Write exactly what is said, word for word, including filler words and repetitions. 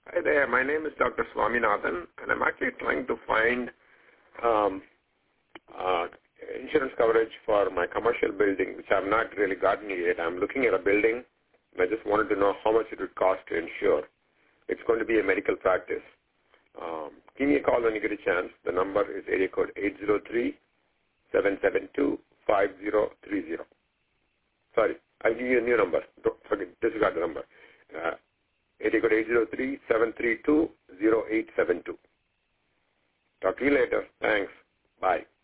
Hi there. My name is Doctor Swaminathan, and I'm actually trying to find um, uh, insurance coverage for my commercial building, which I've not really gotten yet. I'm looking at a building, and I just wanted to know how much it would cost to insure. It's going to be a medical practice. Um, give me a call when you get a chance. The number is area code eight zero three, seven seven two, five zero three zero. Sorry, I'll give you a new number. Don't forget, disregard the number. Uh, area code eight zero three, seven three two, zero eight seven two. Talk to you later. Thanks. Bye.